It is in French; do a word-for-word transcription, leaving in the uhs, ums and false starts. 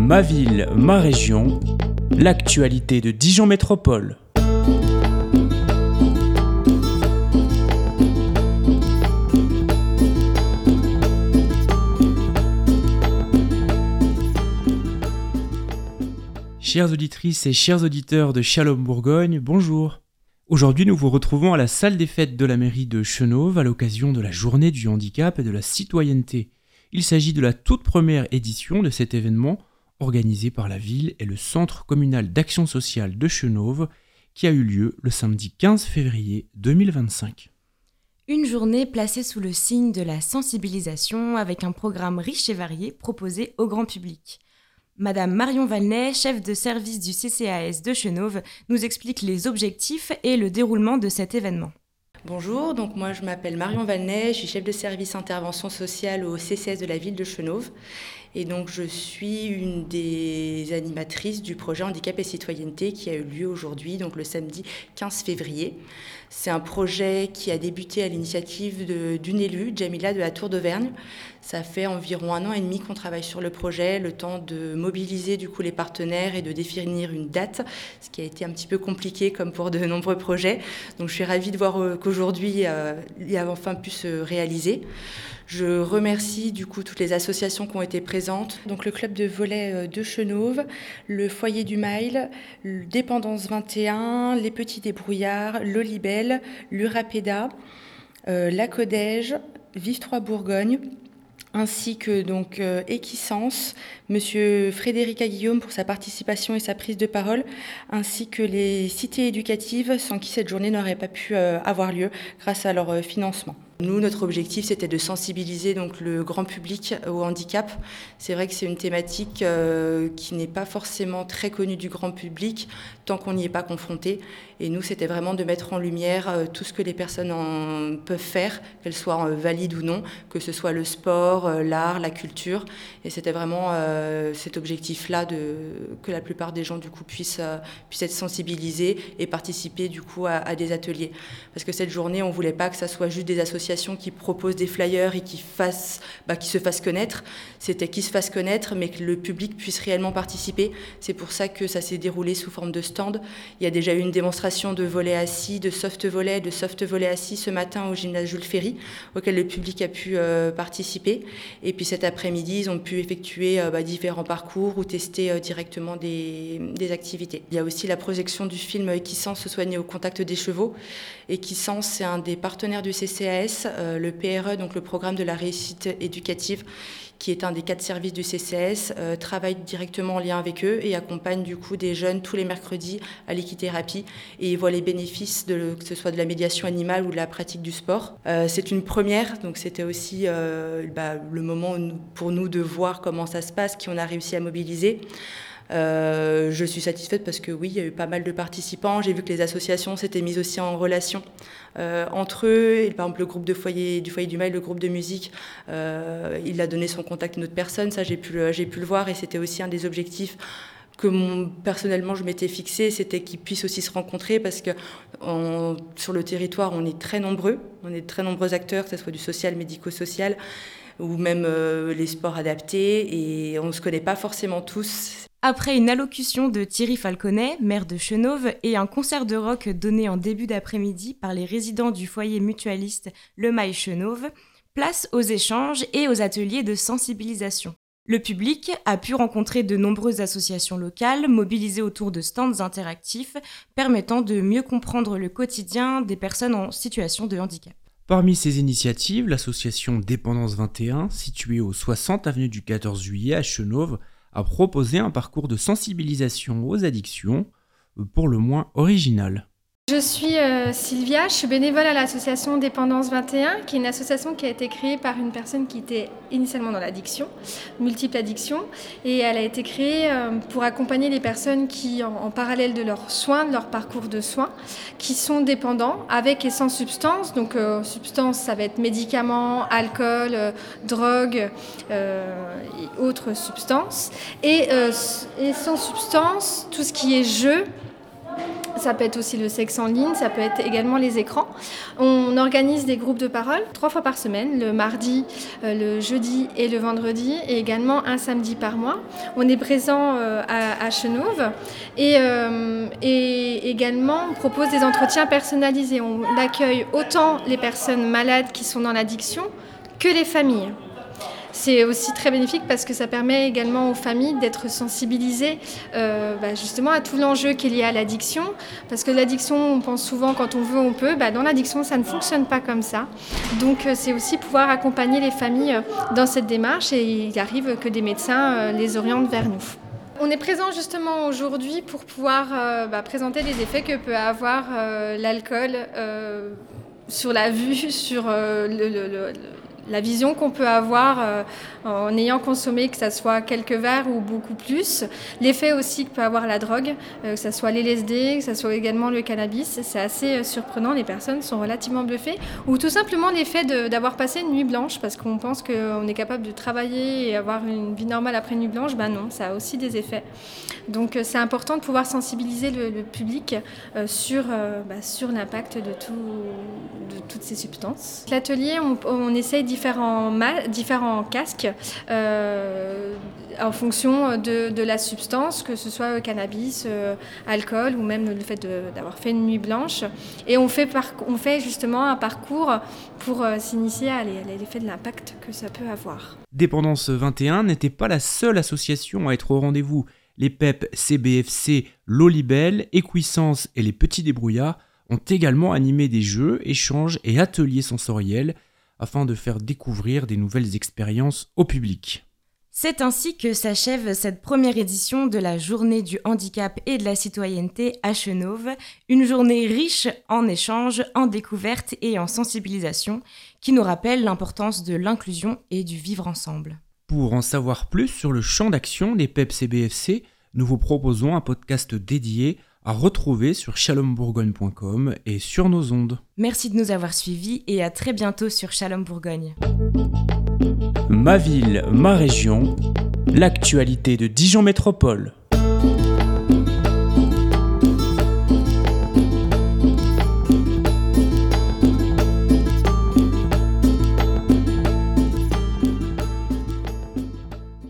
Ma ville, ma région, l'actualité de Dijon Métropole. Chères auditrices et chers auditeurs de Shalom Bourgogne, bonjour. Aujourd'hui, nous vous retrouvons à la salle des fêtes de la mairie de Chenôve à l'occasion de la journée du handicap et de la citoyenneté. Il s'agit de la toute première édition de cet événement organisé par la ville et le Centre communal d'action sociale de Chenôve qui a eu lieu le samedi quinze février deux mille vingt-cinq. Une journée placée sous le signe de la sensibilisation avec un programme riche et varié proposé au grand public. Madame Marion Valnet, chef de service du C C A S de Chenôve, nous explique les objectifs et le déroulement de cet événement. Bonjour, donc moi je m'appelle Marion Valnet, je suis chef de service intervention sociale au C C S de la ville de Chenôve et donc je suis une des animatrices du projet Handicap et Citoyenneté qui a eu lieu aujourd'hui, donc le samedi quinze février. C'est un projet qui a débuté à l'initiative de, d'une élue, Jamila de la Tour d'Auvergne. Ça fait environ un an et demi qu'on travaille sur le projet, le temps de mobiliser du coup les partenaires et de définir une date, ce qui a été un petit peu compliqué comme pour de nombreux projets. Donc je suis ravie de voir qu'aujourd'hui euh, il a enfin pu se réaliser. Je remercie du coup toutes les associations qui ont été présentes, donc le club de volley de Chenôve, le foyer du Mail, Dépendance vingt et un, les Petits Débrouillards, l'Olibel, l'Urapeda, euh, la Codège, Vive trois Bourgogne, ainsi que donc euh, Equisens, Monsieur Frédéric Aguillaume pour sa participation et sa prise de parole, ainsi que les cités éducatives sans qui cette journée n'aurait pas pu euh, avoir lieu grâce à leur euh, financement. Nous, notre objectif, c'était de sensibiliser donc, le grand public au handicap. C'est vrai que c'est une thématique euh, qui n'est pas forcément très connue du grand public tant qu'on n'y est pas confronté. Et nous, c'était vraiment de mettre en lumière euh, tout ce que les personnes en peuvent faire, qu'elles soient euh, valides ou non, que ce soit le sport, euh, l'art, la culture. Et c'était vraiment euh, cet objectif-là de, que la plupart des gens du coup, puissent, euh, puissent être sensibilisés et participer du coup, à, à des ateliers. Parce que cette journée, on ne voulait pas que ça soit juste des associations qui proposent des flyers et qui, fassent, bah, qui se fassent connaître. C'était qu'ils se fassent connaître, mais que le public puisse réellement participer. C'est pour ça que ça s'est déroulé sous forme de stand. Il y a déjà eu une démonstration de volley assis, de soft volley, de soft volley assis ce matin au gymnase Jules Ferry, auquel le public a pu euh, participer. Et puis cet après-midi, ils ont pu effectuer euh, bah, différents parcours ou tester euh, directement des, des activités. Il y a aussi la projection du film Equisens, se soigner au contact des chevaux. Equisens, c'est un des partenaires du C C A S. Euh, le P R E, donc le programme de la réussite éducative, qui est un des quatre services du C C S, euh, travaille directement en lien avec eux et accompagne du coup des jeunes tous les mercredis à l'équithérapie et voit les bénéfices de, que ce soit de la médiation animale ou de la pratique du sport. Euh, c'est une première, donc c'était aussi euh, bah, le moment pour nous de voir comment ça se passe, qui on a réussi à mobiliser. Euh, je suis satisfaite parce que oui, il y a eu pas mal de participants. J'ai vu que les associations s'étaient mises aussi en relation euh, entre eux. Et, par exemple, le groupe de foyer, du foyer du Mail, le groupe de musique, euh, il a donné son contact à une autre personne. Ça, j'ai pu, le, j'ai pu le voir et c'était aussi un des objectifs que mon, personnellement je m'étais fixé, c'était qu'ils puissent aussi se rencontrer parce que on, sur le territoire, on est très nombreux. On est très nombreux acteurs, que ce soit du social, médico-social ou même euh, les sports adaptés et on ne se connaît pas forcément tous. Après une allocution de Thierry Falconet, maire de Chenôve, et un concert de rock donné en début d'après-midi par les résidents du foyer mutualiste Le Mail Chenôve, place aux échanges et aux ateliers de sensibilisation. Le public a pu rencontrer de nombreuses associations locales mobilisées autour de stands interactifs permettant de mieux comprendre le quotidien des personnes en situation de handicap. Parmi ces initiatives, l'association Dépendance vingt et un, située au soixante avenue du quatorze juillet à Chenôve, a proposé un parcours de sensibilisation aux addictions, pour le moins original. Je suis euh, Sylvia, je suis bénévole à l'association Dépendance vingt et un, qui est une association qui a été créée par une personne qui était initialement dans l'addiction, multiple addiction, et elle a été créée euh, pour accompagner les personnes qui, en, en parallèle de leurs soins, de leur parcours de soins, qui sont dépendants avec et sans substance. Donc euh, substance, ça va être médicaments, alcool, euh, drogue euh, et autres substances. Et, euh, et sans substance, tout ce qui est jeu, Ça peut être aussi le sexe en ligne, ça peut être également les écrans. On organise des groupes de parole trois fois par semaine, le mardi, le jeudi et le vendredi, et également un samedi par mois. On est présent à, à Chenôve et, euh, et également on propose des entretiens personnalisés. On accueille autant les personnes malades qui sont dans l'addiction que les familles. C'est aussi très bénéfique parce que ça permet également aux familles d'être sensibilisées euh, bah justement à tout l'enjeu qui est lié à l'addiction. Parce que l'addiction, on pense souvent quand on veut, on peut. Bah dans l'addiction, ça ne fonctionne pas comme ça. Donc c'est aussi pouvoir accompagner les familles dans cette démarche et il arrive que des médecins les orientent vers nous. On est présent justement aujourd'hui pour pouvoir euh, bah, présenter les effets que peut avoir euh, l'alcool euh, sur la vue, sur euh, le, le, le la vision qu'on peut avoir euh, en ayant consommé, que ce soit quelques verres ou beaucoup plus. L'effet aussi que peut avoir la drogue, euh, que ce soit l'L S D, que ce soit également le cannabis, c'est assez euh, surprenant. Les personnes sont relativement bluffées. Ou tout simplement l'effet de, d'avoir passé une nuit blanche, parce qu'on pense qu'on est capable de travailler et avoir une vie normale après une nuit blanche. Ben non, ça a aussi des effets. Donc euh, c'est important de pouvoir sensibiliser le, le public euh, sur, euh, bah, sur l'impact de, tout, de toutes ces substances. L'atelier, on, on essaye différents, ma- différents casques euh, en fonction de, de la substance, que ce soit cannabis, euh, alcool ou même le fait de, d'avoir fait une nuit blanche. Et on fait, par, on fait justement un parcours pour euh, s'initier à l'effet de l'impact que ça peut avoir. Dépendance vingt et un n'était pas la seule association à être au rendez-vous. Les P E P C B F C, Lolibel, Équissence et les Petits Débrouillards ont également animé des jeux, échanges et ateliers sensoriels afin de faire découvrir des nouvelles expériences au public. C'est ainsi que s'achève cette première édition de la Journée du handicap et de la citoyenneté à Chenôve, une journée riche en échanges, en découvertes et en sensibilisation, qui nous rappelle l'importance de l'inclusion et du vivre ensemble. Pour en savoir plus sur le champ d'action des P E P C B F C, nous vous proposons un podcast dédié à retrouver sur shalom bourgogne point com et sur nos ondes. Merci de nous avoir suivis et à très bientôt sur Shalom Bourgogne. Ma ville, ma région, l'actualité de Dijon Métropole.